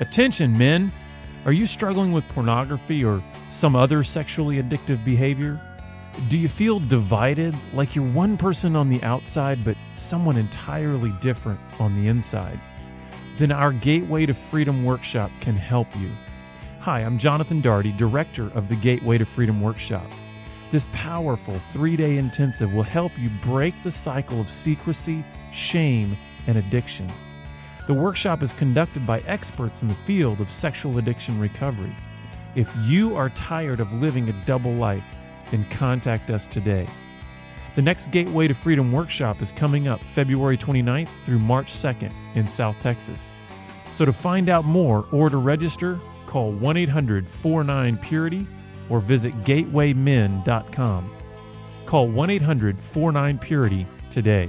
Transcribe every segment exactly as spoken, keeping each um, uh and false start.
Attention, men! Are you struggling with pornography or some other sexually addictive behavior? Do you feel divided, like you're one person on the outside but someone entirely different on the inside? Then our Gateway to Freedom Workshop can help you. Hi, I'm Jonathan Daugherty, director of the Gateway to Freedom Workshop. This powerful three-day intensive will help you break the cycle of secrecy, shame, and addiction. The workshop is conducted by experts in the field of sexual addiction recovery. If you are tired of living a double life, then contact us today. The next Gateway to Freedom Workshop is coming up February twenty-ninth through March second in South Texas. So to find out more or to register, call one eight hundred four nine purity or visit gateway men dot com. Call one eight hundred four nine purity today.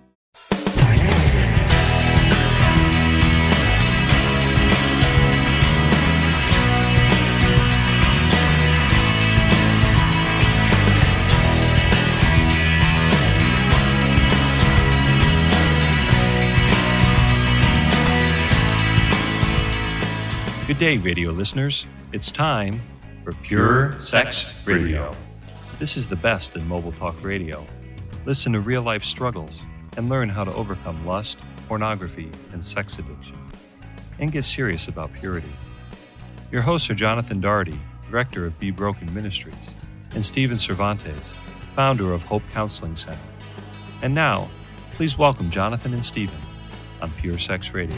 Good day, radio listeners. It's time for Pure Sex Radio. This is the best in mobile talk radio. Listen to real-life struggles and learn how to overcome lust, pornography, and sex addiction. And get serious about purity. Your hosts are Jonathan Daugherty, director of Be Broken Ministries, and Stephen Cervantes, founder of Hope Counseling Center. And now, please welcome Jonathan and Stephen on Pure Sex Radio.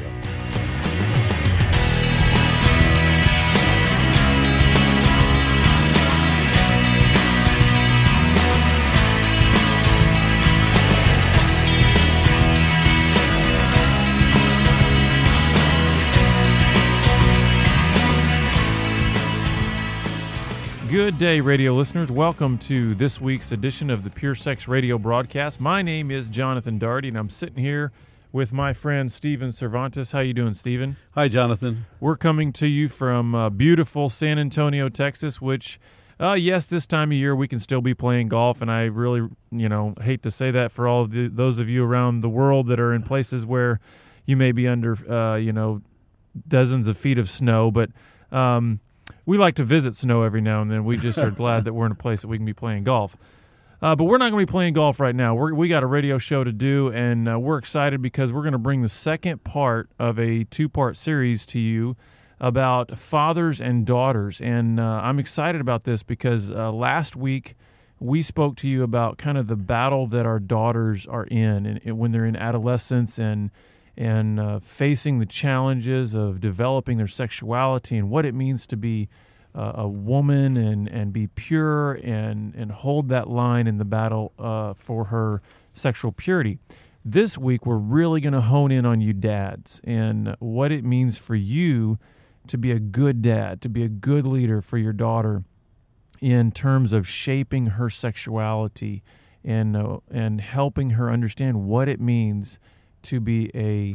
Good day, radio listeners. Welcome to this week's edition of the Pure Sex Radio broadcast. My name is Jonathan Daugherty, and I'm sitting here with my friend Stephen Cervantes. How you doing, Stephen? Hi, Jonathan. We're coming to you from uh, beautiful San Antonio, Texas, which, uh, yes, this time of year we can still be playing golf, and I really, you know, hate to say that for all of the, those of you around the world that are in places where you may be under, uh, you know, dozens of feet of snow, but um, we like to visit snow every now and then. We just are glad that we're in a place that we can be playing golf. Uh, but we're not going to be playing golf right now. We're, we got a radio show to do, and uh, we're excited because we're going to bring the second part of a two-part series to you about fathers and daughters. And uh, I'm excited about this because uh, last week we spoke to you about kind of the battle that our daughters are in and, and when they're in adolescence and and uh, facing the challenges of developing their sexuality and what it means to be uh, a woman and, and be pure and, and hold that line in the battle uh, for her sexual purity. This week, we're really going to hone in on you dads and what it means for you to be a good dad, to be a good leader for your daughter in terms of shaping her sexuality and uh, and helping her understand what it means to be a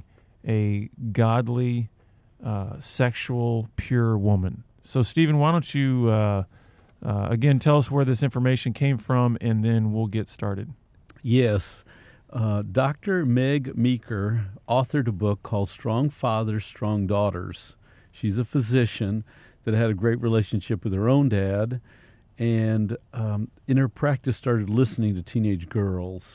a godly, uh, sexual, pure woman. So, Stephen, why don't you, uh, uh, again, tell us where this information came from, and then we'll get started. Yes. Uh, Doctor Meg Meeker authored a book called Strong Fathers, Strong Daughters. She's a physician that had a great relationship with her own dad, and um, in her practice started listening to teenage girls.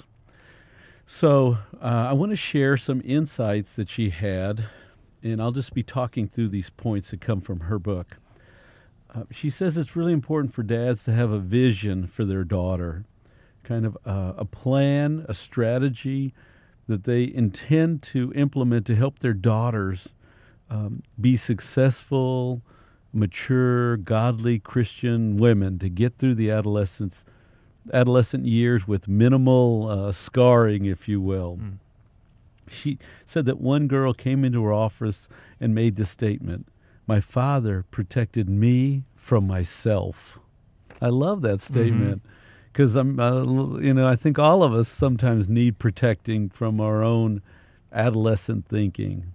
So uh, I want to share some insights that she had, and I'll just be talking through these points that come from her book. Uh, she says it's really important for dads to have a vision for their daughter, kind of uh, a plan, a strategy that they intend to implement to help their daughters um, be successful, mature, godly Christian women to get through the adolescence adolescent years with minimal uh, scarring, if you will. Mm. She said that one girl came into her office and made this statement: "My father protected me from myself." I love that statement because mm-hmm. I'm, uh, you know, I think all of us sometimes need protecting from our own adolescent thinking.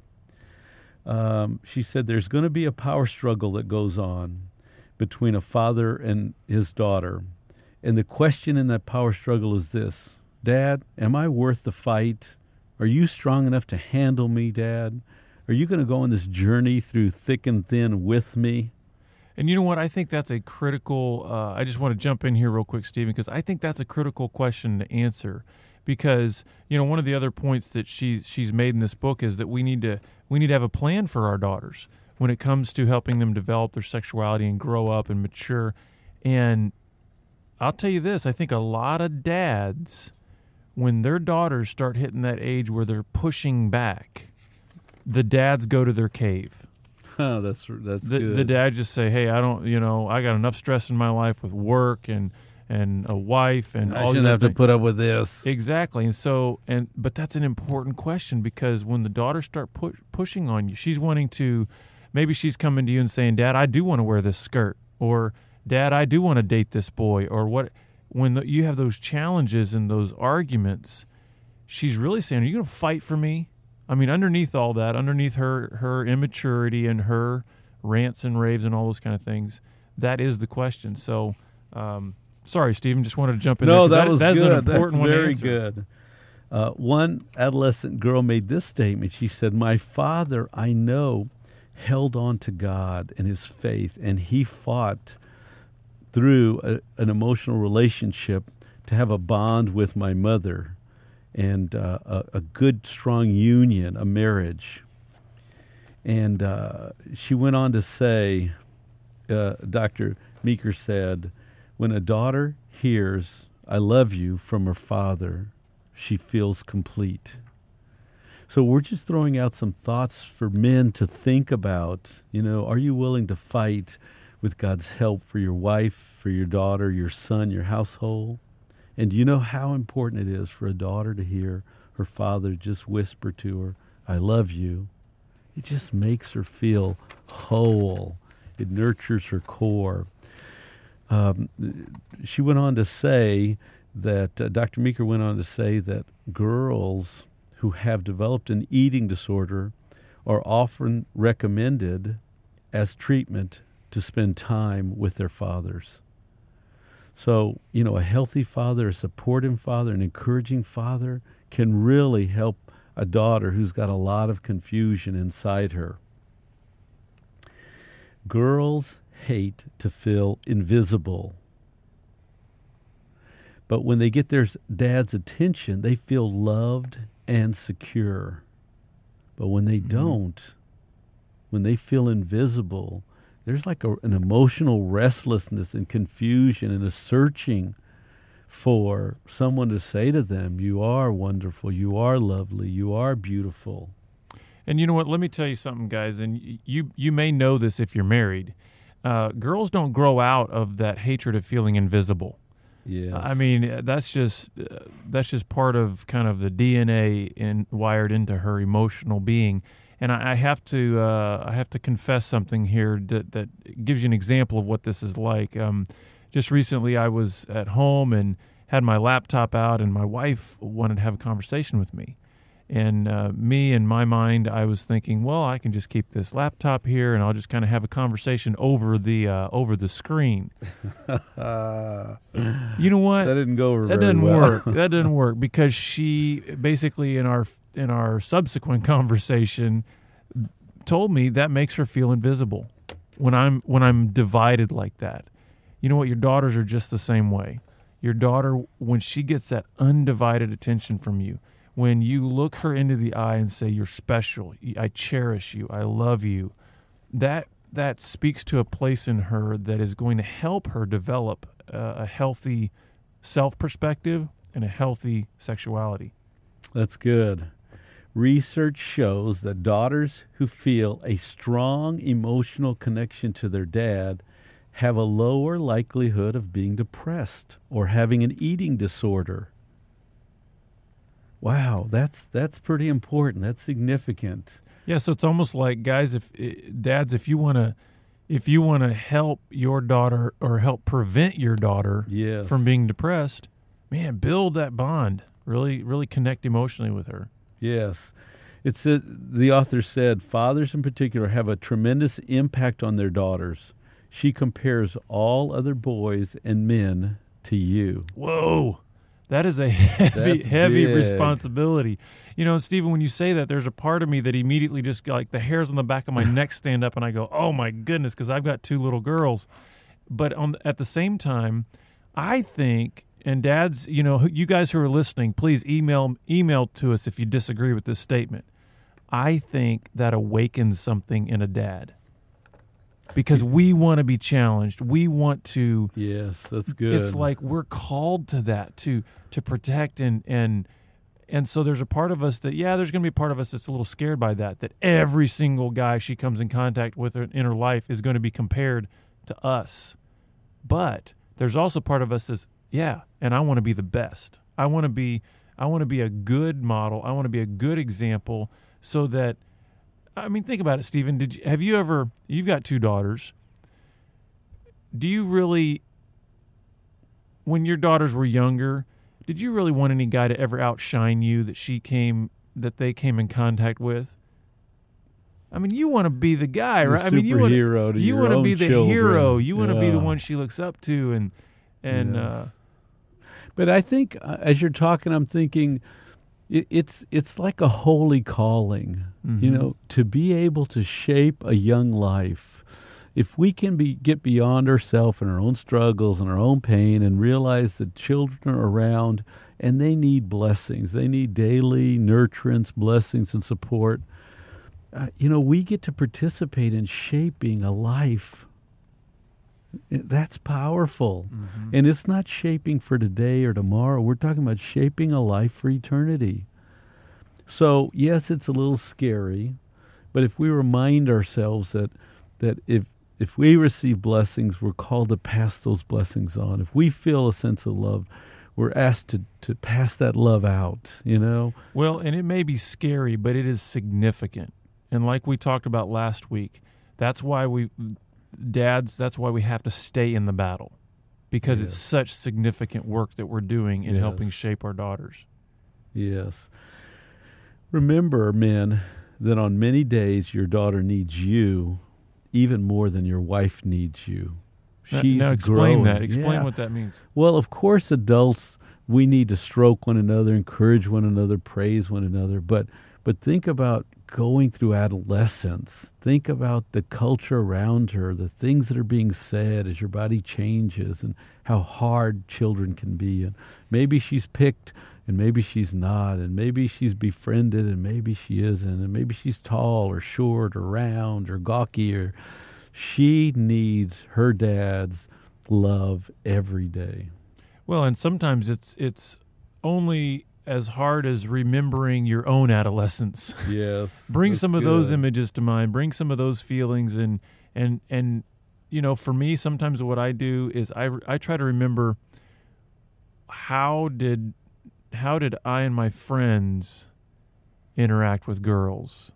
Um, she said there's going to be a power struggle that goes on between a father and his daughter. And the question in that power struggle is this: Dad, am I worth the fight? Are you strong enough to handle me, Dad? Are you going to go on this journey through thick and thin with me? And you know what? I think that's a critical. Uh, I just want to jump in here real quick, Stephen, because I think that's a critical question to answer. Because you know, one of the other points that she she's made in this book is that we need to we need to have a plan for our daughters when it comes to helping them develop their sexuality and grow up and mature. And I'll tell you this: I think a lot of dads, when their daughters start hitting that age where they're pushing back, the dads go to their cave. Oh, that's that's the, good. The dad just say, "Hey, I don't, you know, I got enough stress in my life with work and and a wife and I all." shouldn't have to put up with this. Exactly, and so and but that's an important question, because when the daughters start pu- pushing on you, she's wanting to, maybe she's coming to you and saying, "Dad, I do want to wear this skirt," or "Dad, I do want to date this boy," or what. When the, you have those challenges and those arguments, she's really saying, "Are you going to fight for me?" I mean, underneath all that, underneath her, her immaturity and her rants and raves and all those kind of things, that is the question. So, um, sorry, Stephen, just wanted to jump in no, there. that, that was that's good. An important That's one very to answer. good. Uh, one adolescent girl made this statement. She said, "My father, I know, held on to God and his faith, and he fought through a, an emotional relationship to have a bond with my mother. And uh, a, a good, strong union, a marriage." And uh, she went on to say, uh, Doctor Meeker said, "When a daughter hears 'I love you' from her father, she feels complete." So we're just throwing out some thoughts for men to think about. You know, are you willing to fight with God's help for your wife, for your daughter, your son, your household? And do you know how important it is for a daughter to hear her father just whisper to her, "I love you"? It just makes her feel whole. It nurtures her core. Um, she went on to say that, uh, Doctor Meeker went on to say that girls who have developed an eating disorder are often recommended as treatment to spend time with their fathers. So, you know, a healthy father, a supportive father, an encouraging father can really help a daughter who's got a lot of confusion inside her. Girls hate to feel invisible. But when they get their dad's attention, they feel loved and secure. But when they Mm-hmm. don't, when they feel invisible, there's like a, an emotional restlessness and confusion and a searching for someone to say to them, "You are wonderful, you are lovely, you are beautiful." And you know what? Let me tell you something, guys, and y- you you may know this if you're married. Uh, girls don't grow out of that hatred of feeling invisible. Yes. I mean, that's just uh, that's just part of kind of the D N A in, wired into her emotional being. And I, I have to uh, I have to confess something here that, that gives you an example of what this is like. Um, just recently, I was at home and had my laptop out, and my wife wanted to have a conversation with me. And uh, me, in my mind, I was thinking, well, I can just keep this laptop here, and I'll just kind of have a conversation over the uh, over the screen. Uh, You know what? that didn't go over That very doesn't well. work. That doesn't work because she basically in our in our subsequent conversation told me that makes her feel invisible when I'm when I'm divided like that. You know what? Your daughters are just the same way. Your daughter, when she gets that undivided attention from you, when you look her into the eye and say, "You're special. I cherish you. I love you," that that speaks to a place in her that is going to help her develop uh, a healthy self-perspective and a healthy sexuality. That's good. Research shows that daughters who feel a strong emotional connection to their dad have a lower likelihood of being depressed or having an eating disorder. Wow, that's that's pretty important. That's significant. Yeah, so it's almost like, guys, if dads, if you want to, if you want to help your daughter or help prevent your daughter Yes. from being depressed, man, build that bond. Really, really connect emotionally with her. Yes. It's a, the author said, fathers in particular have a tremendous impact on their daughters. She compares all other boys and men to you. Whoa, That is a heavy, That's heavy big. responsibility. You know, Stephen, when you say that, there's a part of me that immediately just, like, the hairs on the back of my neck stand up, and I go, oh, my goodness, because I've got two little girls. But on at the same time, I think, and dads, you know, you guys who are listening, please email email to us if you disagree with this statement. I think that awakens something in a dad. Because we want to be challenged. We want to. Yes, that's good. It's like we're called to that, to to protect and and and so there's a part of us that, yeah, there's going to be a part of us that's a little scared by that. That every single guy she comes in contact with in her life is going to be compared to us. But there's also part of us that's, yeah, and I want to be the best. I want to be I want to be a good model. I want to be a good example, so that. I mean, think about it, Stephen. Did you, have you ever? You've got two daughters. Do you really, when your daughters were younger, did you really want any guy to ever outshine you that she came, that they came in contact with? I mean, you want to be the guy, The right? I mean, you want superhero to you your want to own be the children. hero. You want to be the Yeah. one she looks up to, and and Yes. uh, But I think uh, as you're talking, I'm thinking it, it's it's like a holy calling, you Mhm. know, to be able to shape a young life. If we can be get beyond ourselves and our own struggles and our own pain and realize that children are around and they need blessings, they need daily nurturance, blessings, and support. Uh, you know, we get to participate in shaping a life. That's powerful. Mhm. And it's not shaping for today or tomorrow. We're talking about shaping a life for eternity. So, yes, it's a little scary, but if we remind ourselves that that if if we receive blessings, we're called to pass those blessings on. If we feel a sense of love, we're asked to, to pass that love out, you know? Well, and it may be scary, but it is significant. And like we talked about last week, that's why we, dads, that's why we have to stay in the battle. Because it's Yes. such significant work that we're doing in Yes. helping shape our daughters. Yes. Remember, men, that on many days your daughter needs you even more than your wife needs you. Now- She's now explain growing. that. Explain Yeah. what that means. Well, of course, adults, we need to stroke one another, encourage one another, praise one another. But but think about going through adolescence. Think about the culture around her, the things that are being said as your body changes, and how hard children can be. And maybe she's picked, and maybe she's not, and maybe she's befriended, and maybe she isn't, and maybe she's tall or short or round or gawky. Or she needs her dad's love every day. Well, and sometimes it's it's only as hard as remembering your own adolescence. Yes. Bring that's some of those good. images to mind. Bring some of those feelings, and and and you know, for me, sometimes what I do is I I try to remember how did how did I and my friends interact with girls,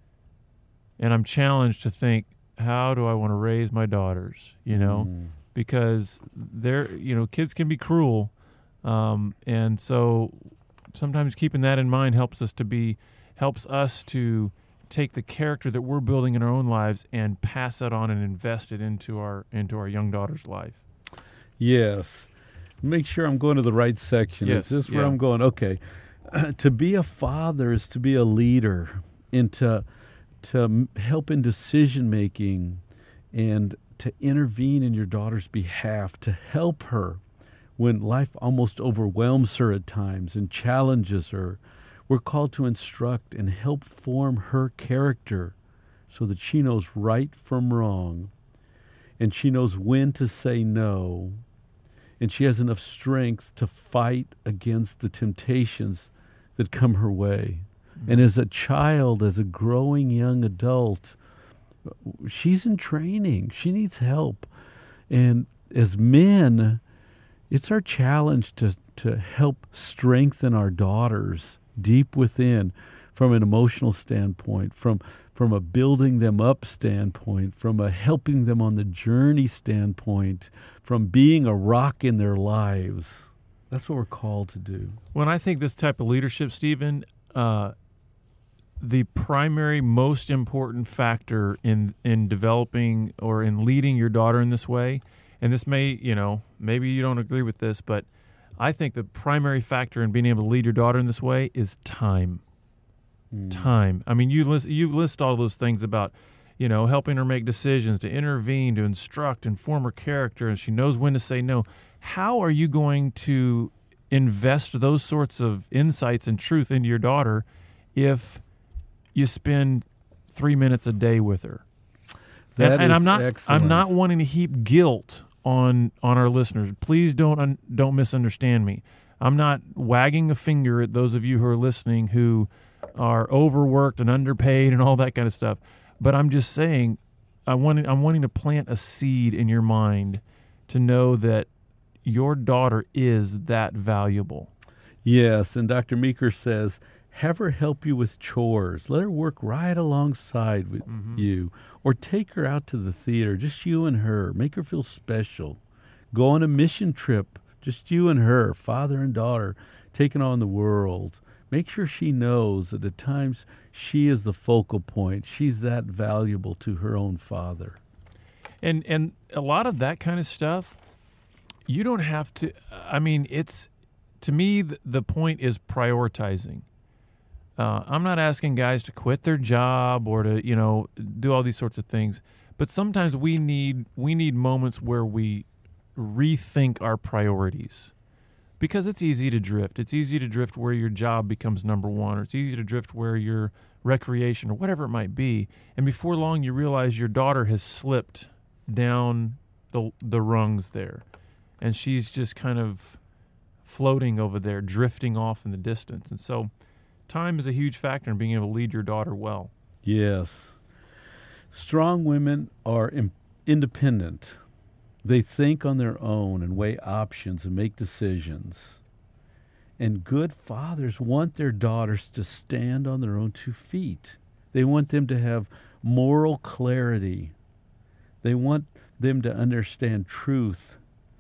and I'm challenged to think, how do I want to raise my daughters? You know, Mm. because they're, you know, kids can be cruel, um, and so sometimes keeping that in mind helps us to be helps us to take the character that we're building in our own lives and pass that on and invest it into our into our young daughter's life. Yes. Make sure I'm going to the right section. Yes, Is this where yeah. I'm going? Okay. To be a father is to be a leader, and to to m- help in decision making, and to intervene in your daughter's behalf, to help her when life almost overwhelms her at times and challenges her. We're called to instruct and help form her character so that she knows right from wrong, and she knows when to say no, and she has enough strength to fight against the temptations that come her way. And as a child, as a growing young adult, she's in training. She needs help. And as men, it's our challenge to, to help strengthen our daughters deep within, from an emotional standpoint, from from a building them up standpoint, from a helping them on the journey standpoint, from being a rock in their lives. That's what we're called to do. When I think this type of leadership, Stephen, uh, the primary, most important factor in in developing or in leading your daughter in this way, and this may, you know, maybe you don't agree with this, but I think the primary factor in being able to lead your daughter in this way is time. Mm. Time. I mean, you list, you list all those things about, you know, helping her make decisions, to intervene, to instruct, inform her character, and she knows when to say no. How are you going to invest those sorts of insights and truth into your daughter if you spend three minutes a day with her? That and, and is I'm not excellent. I'm not wanting to heap guilt on on our listeners. Please don't un, don't misunderstand me. I'm not wagging a finger at those of you who are listening who are overworked and underpaid and all that kind of stuff. But I'm just saying, I want I'm wanting to plant a seed in your mind to know that your daughter is that valuable. Yes, and Doctor Meeker says, have her help you with chores. Let her work right alongside with Mm-hmm. you. Or take her out to the theater, just you and her. Make her feel special. Go on a mission trip, just you and her, father and daughter, taking on the world. Make sure she knows that at times she is the focal point. She's that valuable to her own father. And and a lot of that kind of stuff, you don't have to, I mean, it's, to me, the, the point is prioritizing. Uh, I'm not asking guys to quit their job or to, you know, do all these sorts of things. But sometimes we need we need moments where we rethink our priorities. Because it's easy to drift. It's easy to drift where your job becomes number one, or it's easy to drift where your recreation or whatever it might be. And before long, you realize your daughter has slipped down the the rungs there. And she's just kind of floating over there, drifting off in the distance. And so time is a huge factor in being able to lead your daughter well. Yes. Strong women are im- independent. They think on their own and weigh options and make decisions. And good fathers want their daughters to stand on their own two feet. They want them to have moral clarity. They want them to understand truth.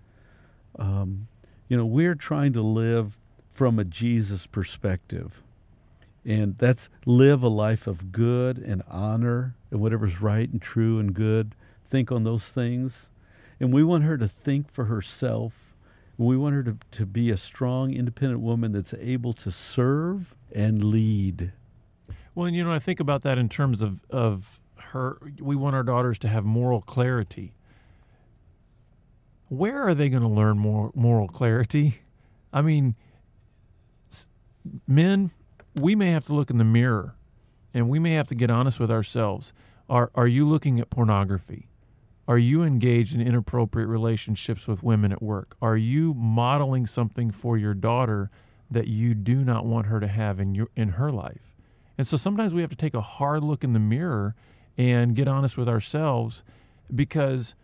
Um, you know, we're trying to live from a Jesus perspective. And that's live a life of good and honor and whatever's right and true and good. Think on those things. And we want her to think for herself. We want her to, to be a strong, independent woman that's able to serve and lead. Well, and you know, I think about that in terms of, of her, we want our daughters to have moral clarity. Where are they going to learn more moral clarity? I mean, men, we may have to look in the mirror and we may have to get honest with ourselves. Are are you looking at pornography? Are you engaged in inappropriate relationships with women at work? Are you modeling something for your daughter that you do not want her to have in your in her life? And so sometimes we have to take a hard look in the mirror and get honest with ourselves, because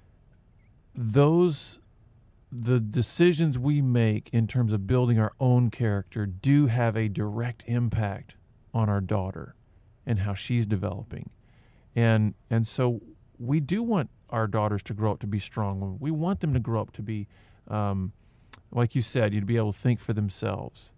those the decisions we make in terms of building our own character do have a direct impact on our daughter and how she's developing. And and so we do want our daughters to grow up to be strong women. We want them to grow up to be, um, like you said, you'd be able to think for themselves.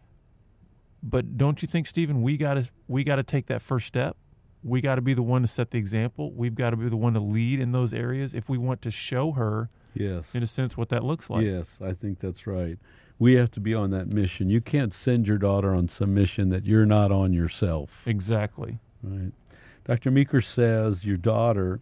But don't you think, Stephen, we gotta we gotta take that first step? We got to be the one to set the example. We've got to be the one to lead in those areas if we want to show her, yes, in a sense, what that looks like. Yes, I think that's right. We have to be on that mission. You can't send your daughter on some mission that you're not on yourself. Exactly. Right. Doctor Meeker says your daughter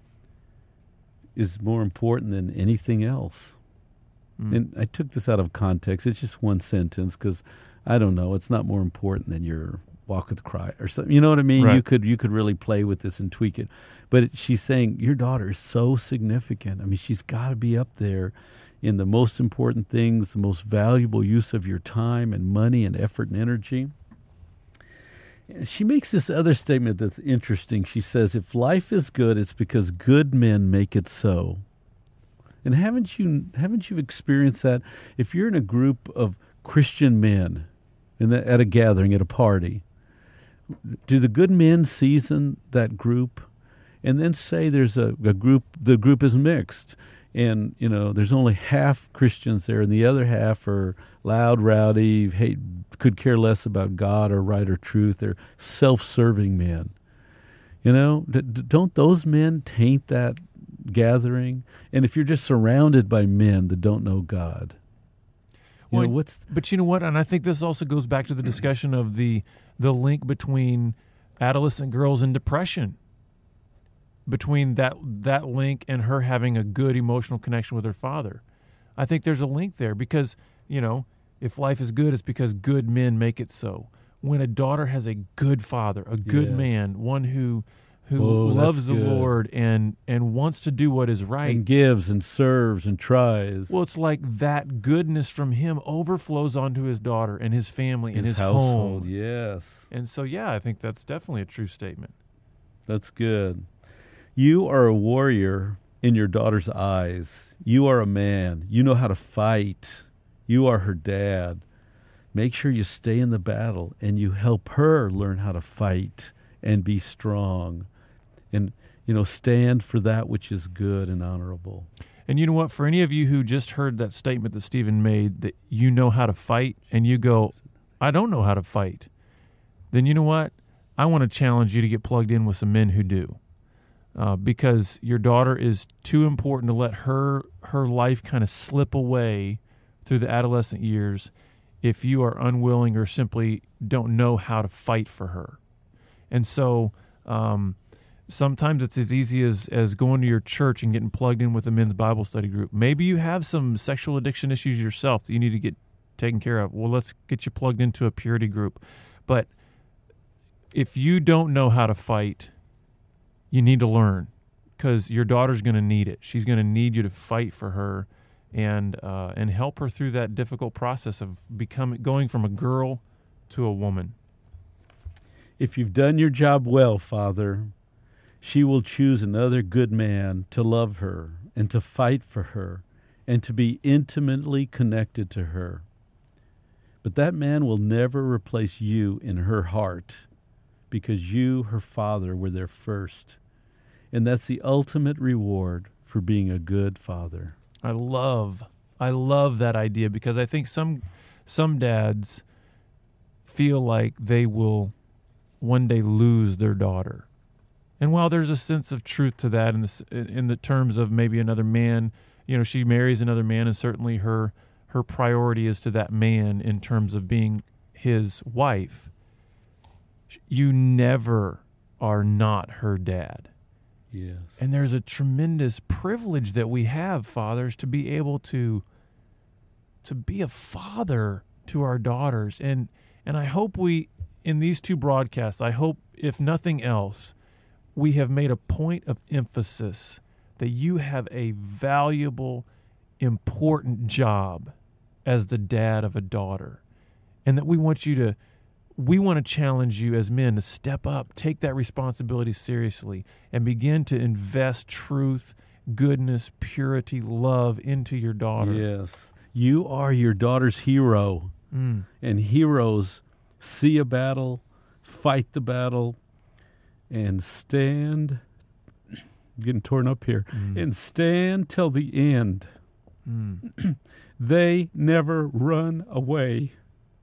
is more important than anything else. Mm. And I took this out of context. It's just one sentence because, I don't know, it's not more important than your walk with Christ or something. You know what I mean? Right. You could you could really play with this and tweak it. But it, she's saying your daughter is so significant. I mean, she's got to be up there in the most important things, the most valuable use of your time and money and effort and energy. And she makes this other statement that's interesting. She says, if life is good, it's because good men make it so. And haven't you haven't you experienced that? If you're in a group of Christian men in a, at a gathering, at a party, do the good men season that group? And then say there's a, a group, the group is mixed, and you know there's only half Christians there, and the other half are loud, rowdy, hate, could care less about God or right or truth. They're self-serving men. You know, d- d- don't those men taint that gathering? And if you're just surrounded by men that don't know God. You Well, know, what's But you know what? And I think this also goes back to the discussion of the the link between adolescent girls and depression. Between that that link and her having a good emotional connection with her father. I think there's a link there because, you know, if life is good, it's because good men make it so. When a daughter has a good father, a good Yes. man, one who who Oh, that's loves the good. Lord and and wants to do what is right. and gives and serves and tries. Well, it's like that goodness from him overflows onto his daughter and his family and his household, home. yes. And so, yeah, I think that's definitely a true statement. That's good. You are a warrior in your daughter's eyes. You are a man. You know how to fight. You are her dad. Make sure you stay in the battle and you help her learn how to fight and be strong and, you know, stand for that which is good and honorable. And you know what? For any of you who just heard that statement that Stephen made, that you know how to fight, and you go, I don't know how to fight, then you know what? I want to challenge you to get plugged in with some men who do. Uh, because your daughter is too important to let her her life kind of slip away through the adolescent years if you are unwilling or simply don't know how to fight for her. And so um, sometimes it's as easy as, as going to your church and getting plugged in with a men's Bible study group. Maybe you have some sexual addiction issues yourself that you need to get taken care of. Well, let's get you plugged into a purity group. But if you don't know how to fight, you need to learn, because your daughter's going to need it. She's going to need you to fight for her and uh, and help her through that difficult process of becoming going from a girl to a woman. If you've done your job well, Father, she will choose another good man to love her and to fight for her and to be intimately connected to her. But that man will never replace you in her heart, because you, her father, were there first. And that's the ultimate reward for being a good father. I love, I love that idea, because I think some, some dads feel like they will one day lose their daughter. And while there's a sense of truth to that in the, in the terms of maybe another man, you know, she marries another man, and certainly her, her priority is to that man in terms of being his wife. You never are not her dad. Yes. And there's a tremendous privilege that we have, fathers, to be able to to be a father to our daughters. And and I hope we, in these two broadcasts, I hope, if nothing else, we have made a point of emphasis that you have a valuable, important job as the dad of a daughter. And that we want you to We want to challenge you as men to step up, take that responsibility seriously, and begin to invest truth, goodness, purity, love into your daughter. Yes. You are your daughter's hero. Mm. And heroes see a battle, fight the battle, and stand, getting torn up here, Mm. and stand till the end. Mm. They never run away.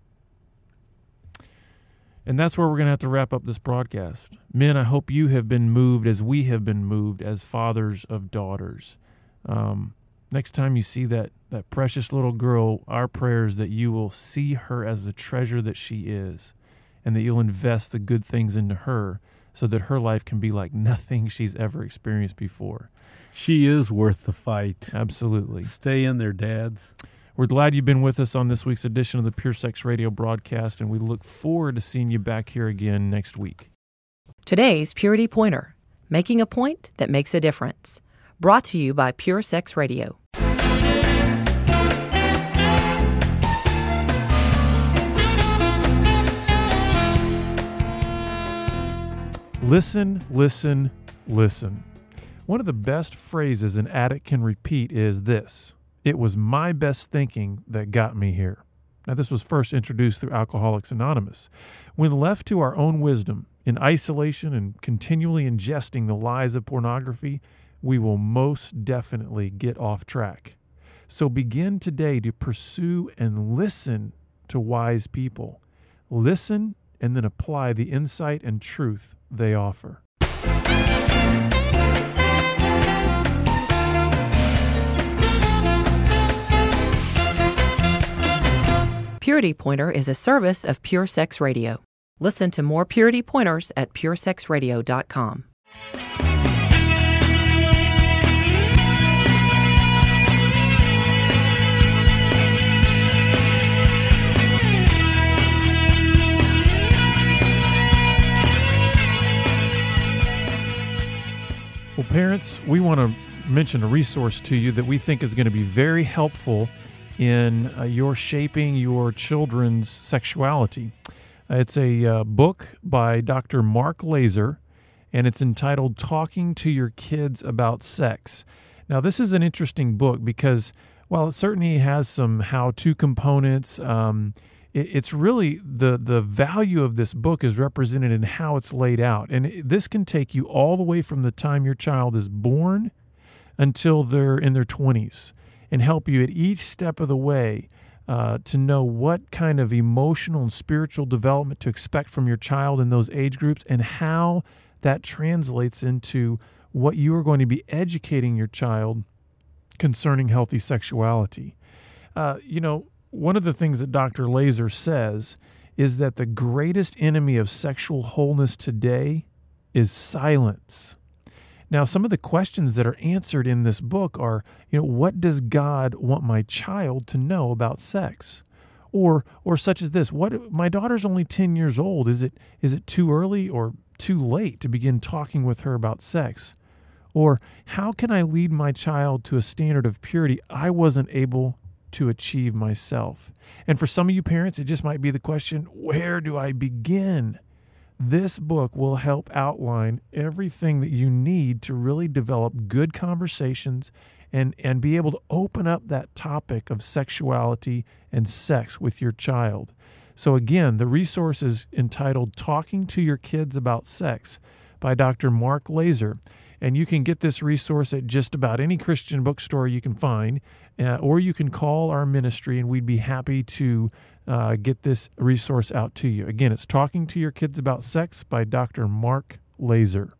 And that's where we're going to have to wrap up this broadcast. Men, I hope you have been moved as we have been moved as fathers of daughters. Um, next time you see that, that precious little girl, our prayer is that you will see her as the treasure that she is, and that you'll invest the good things into her so that her life can be like nothing she's ever experienced before. She is worth the fight. Absolutely. Stay in there, dads. We're glad you've been with us on this week's edition of the Pure Sex Radio broadcast, and we look forward to seeing you back here again next week. Today's Purity Pointer, making a point that makes a difference. Brought to you by Pure Sex Radio. Listen, listen, listen. One of the best phrases an addict can repeat is this: "It was my best thinking that got me here." Now, this was first introduced through Alcoholics Anonymous. When left to our own wisdom, in isolation and continually ingesting the lies of pornography, we will most definitely get off track. So begin today to pursue and listen to wise people. Listen and then apply the insight and truth they offer. Purity Pointer is a service of Pure Sex Radio. Listen to more Purity Pointers at pure sex radio dot com. Well, parents, we want to mention a resource to you that we think is going to be very helpful in uh, your shaping your children's sexuality. Uh, it's a uh, book by Doctor Mark Laaser, and it's entitled Talking to Your Kids About Sex. Now, this is an interesting book because while it certainly has some how-to components, um, it, it's really the, the value of this book is represented in how it's laid out. And it, this can take you all the way from the time your child is born until they're in their twenties and help you at each step of the way uh, to know what kind of emotional and spiritual development to expect from your child in those age groups and how that translates into what you are going to be educating your child concerning healthy sexuality. Uh, you know, one of the things that Doctor Laaser says is that the greatest enemy of sexual wholeness today is silence. Now, some of the questions that are answered in this book are, you know, what does God want my child to know about sex? Or or such as this, what my daughter's only ten years old. Is it is it too early or too late to begin talking with her about sex? Or how can I lead my child to a standard of purity I wasn't able to achieve myself? And for some of you parents, it just might be the question, where do I begin? This book will help outline everything that you need to really develop good conversations and, and be able to open up that topic of sexuality and sex with your child. So again, the resource is entitled Talking to Your Kids About Sex by Doctor Mark Laaser. And you can get this resource at just about any Christian bookstore you can find, uh, or you can call our ministry and we'd be happy to uh, get this resource out to you. Again, it's Talking to Your Kids About Sex by Doctor Mark Laaser.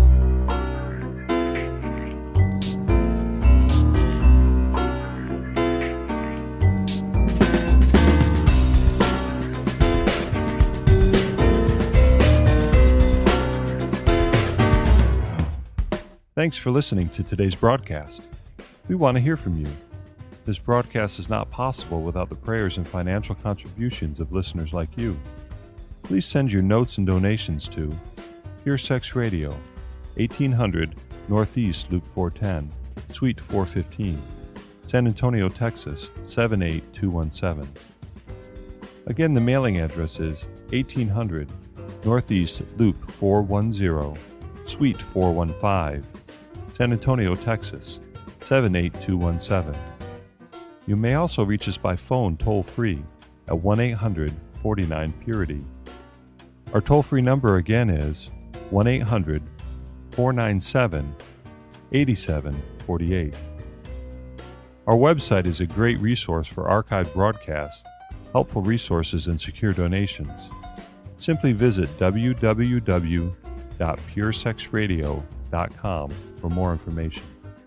Thanks for listening to today's broadcast. We want to hear from you. This broadcast is not possible without the prayers and financial contributions of listeners like you. Please send your notes and donations to Pure Sex Radio, eighteen hundred Northeast Loop four ten, Suite four fifteen, San Antonio, Texas seven eight two one seven. Again, the mailing address is eighteen hundred Northeast Loop four ten, Suite four fifteen, San Antonio, Texas seven eight two one seven. You may also reach us by phone toll-free at one eight hundred forty-nine Purity. Our toll-free number again is one eight hundred four nine seven eight seven four eight. Our website is a great resource for archived broadcasts, helpful resources, and secure donations. Simply visit w w w dot pure sex radio dot com for more information.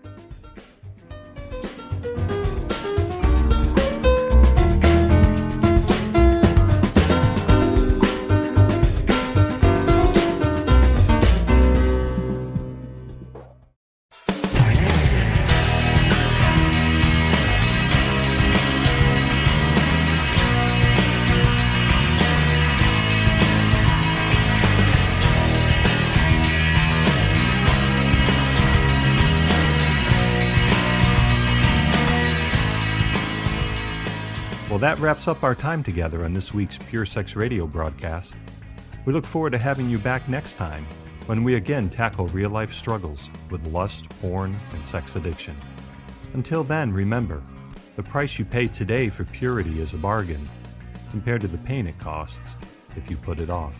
Well, that wraps up our time together on this week's Pure Sex Radio broadcast. We look forward to having you back next time when we again tackle real-life struggles with lust, porn, and sex addiction. Until then, remember, the price you pay today for purity is a bargain compared to the pain it costs if you put it off.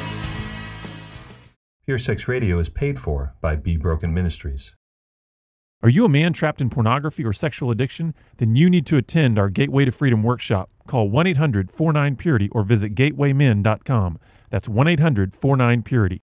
Pure Sex Radio is paid for by Be Broken Ministries. Are you a man trapped in pornography or sexual addiction? Then you need to attend our Gateway to Freedom workshop. Call one eight hundred four nine purity or visit gateway men dot com. That's one eight hundred four nine purity.